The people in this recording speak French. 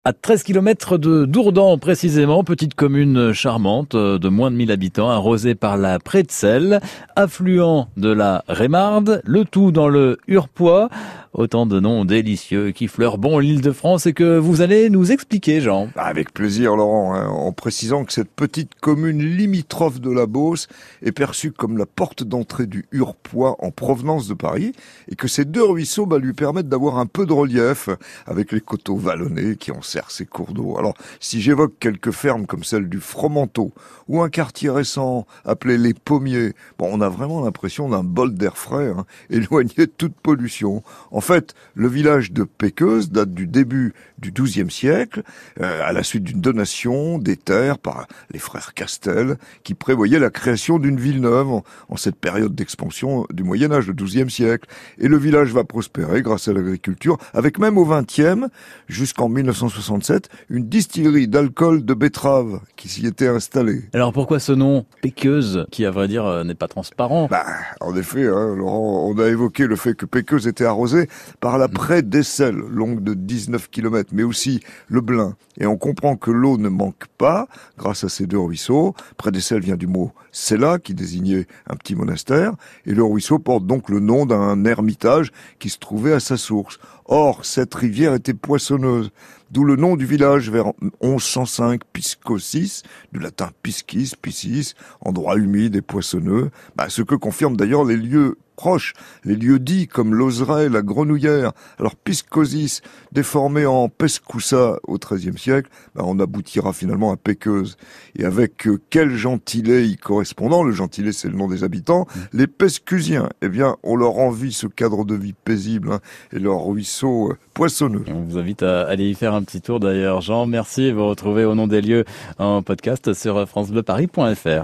À 13 kilomètres de Dourdan, précisément, petite commune charmante de moins de 1000 habitants, arrosée par la Prétselle, affluent de la Rémarde, le tout dans le Hurepoix. Autant de noms délicieux qui fleurent bon l'Île-de-France et que vous allez nous expliquer, Jean. Avec plaisir, Laurent, en précisant que cette petite commune limitrophe de la Beauce est perçue comme la porte d'entrée du Hurepoix en provenance de Paris et que ces deux ruisseaux lui permettent d'avoir un peu de relief avec les coteaux vallonnés qui enserrent ces cours d'eau. Alors, si j'évoque quelques fermes comme celle du Fromenteau ou un quartier récent appelé les Pommiers, on a vraiment l'impression d'un bol d'air frais, éloigné de toute pollution. En fait, le village de Péqueuse date du début du XIIe siècle, à la suite d'une donation des terres par les frères Castel, qui prévoyaient la création d'une ville neuve en cette période d'expansion du Moyen-Âge, le XIIe siècle. Et le village va prospérer grâce à l'agriculture, avec même au XXe, jusqu'en 1967, une distillerie d'alcool de betterave qui s'y était installée. Alors pourquoi ce nom Péqueuse, qui à vrai dire n'est pas transparent? En effet, Laurent, on a évoqué le fait que Péqueuse était arrosée par la Pré-d'Essel, longue de 19 km, mais aussi le Blain. Et on comprend que l'eau ne manque pas grâce à ces deux ruisseaux. Pré-d'Essel vient du mot Sella, qui désignait un petit monastère, et le ruisseau porte donc le nom d'un ermitage qui se trouvait à sa source. Or, cette rivière était poissonneuse, d'où le nom du village vers 1105, Piscosis, du latin piscis, piscis, endroit humide et poissonneux, ce que confirment d'ailleurs les lieux proches, les lieux dits comme l'Ozeraie, la Grenouillère. Alors Piscosis, déformé en Pescoussa au XIIIe siècle, on aboutira finalement à Péqueuse. Et avec quel gentilé y correspondant, le gentilé c'est le nom des habitants, les Pescusiens, on leur envie ce cadre de vie paisible et leur ruisseau poissonneux. On vous invite à aller y faire un petit tour d'ailleurs. Jean, merci. Vous retrouvez Au nom des lieux en podcast sur francebleuparis.fr.